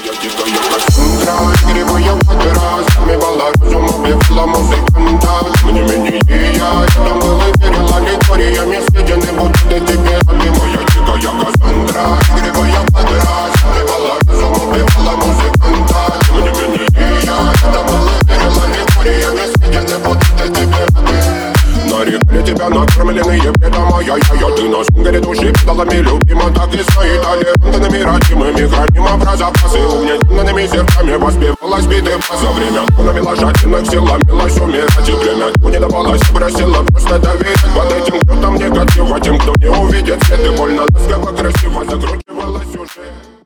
дикая Кассандра, игривая вода, затмевала разум, убивала музыканта. Тем не менее я там был и верила лекториями съедены будут тебе рады. Моя дикая Кассандра, игривая вода, затмевала разум, убивала музыканта. Тем не менее я там был и верила лекториями съедены будут тебе рады. Нарекали тебя накормленные бредом, ай-яй-яй. Ты на сунгере души педалами любима, так и стоит толерантными, родимыми, храним про запасы. Угнетенными сердцами воспевалась биты за время. Навела жадных сил, ломилась умирать и время. Не давалась, просила просто доверять под этим, кто там негатив, а тем, кто не увидит свет. И больно ласково, красиво закручивалась уже.